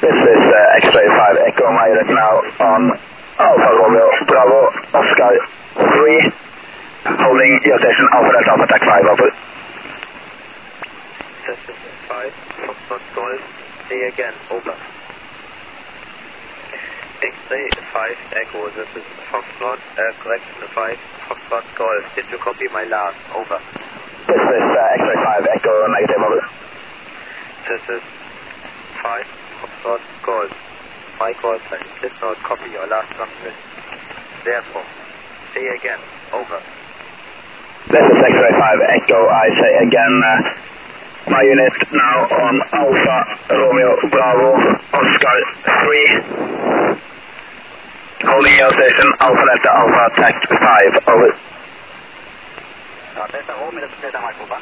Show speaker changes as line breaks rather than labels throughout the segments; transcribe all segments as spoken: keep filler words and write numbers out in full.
This is uh, X-ray five Echo, my unit now on Alpha Romeo Bravo Oscar three, holding your station Alpha Delta Alpha Attack five, over.
This is five, Foxtrot Golf, say again, over. X-ray five Echo, this is Foxtrot, uh, correction five, Foxtrot Golf, did you copy my last, over.
This is uh, X-ray five Echo, negative, over.
This is five, Foxtrot Golf, my call sign, did not copy your last transmit. Therefore, say again, over.
This is X-ray five Echo, I say again, uh, my unit now on Alpha Romeo Bravo Oscar three, holding your station Alpha Delta Alpha Attack five, over.
Uh, Delta Romeo, this is Delta Mike, over.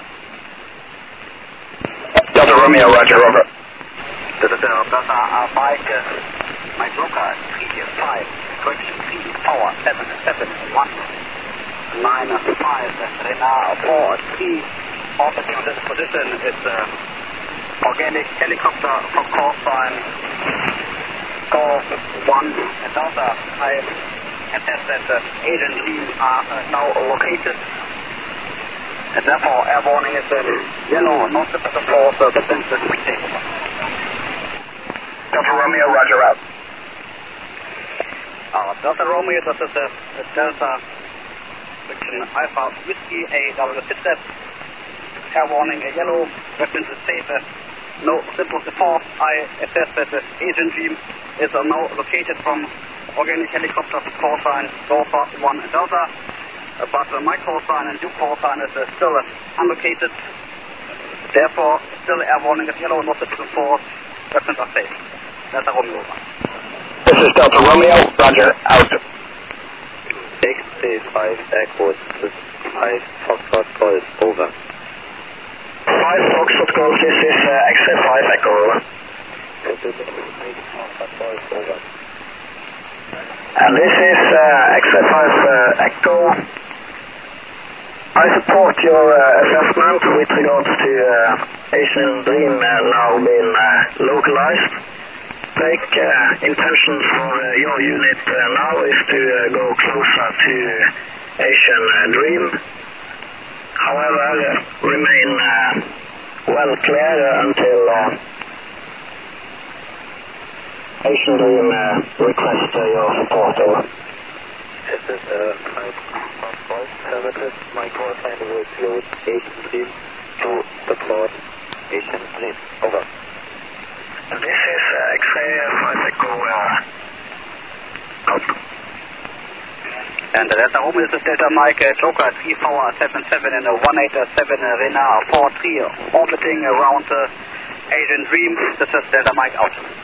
Delta Romeo, roger, over.
This is uh, Delta uh, Mike, uh, Mike Loca, three five, correction three, power, seven seven one, nine five, Renard four three, orbiting this position is uh, organic helicopter for call sign Golf one, Delta. I attest that the agent team are uh, now located. And therefore, air warning is uh, yellow, not the force, uh, but then the take over.
Delta Romeo, roger, out.
Uh, Delta Romeo, this is the, the Delta Fiction Alpha Whiskey, A W Sitset. Air warning, a yellow, reference is safe, uh, no simple support. I assess that the agent team is uh, now located from organic helicopter call sign Golf one Delta. Uh, but uh, my call sign and your call sign is uh, still uh, unlocated. Therefore, still air warning is yellow, not simple support. Reference are safe. Delta Romeo, over.
This is Delta Romeo, roger, out.
X T five Echo, this is five Foxtrot Golf, over.
five Foxtrot Golf, this is uh, X-ray five Echo, over.
This is five Foxtrot Golf, over.
And this is uh, X-ray five uh, Echo. I support your uh, assessment with regards to uh, Asian Dream uh, now being uh, localized. Take uh, intentions for uh, your unit uh, now is to uh, go closer to Asian uh, Dream. However, uh, remain uh, well clear uh, until uh, Asian Dream uh, request uh, your support, over.
This is uh, five Foxtrot Affirmative. My call sign will close Asian Dream to support Asian Dream, over.
This is uh, X-ray five Echo, uh, out.
And the Delta Romeo, this is Delta Mike uh, Joker three four seven seven and uh, one eight seven uh, Renard four three, orbiting around uh, Asian Dream. This is Delta Mike, out.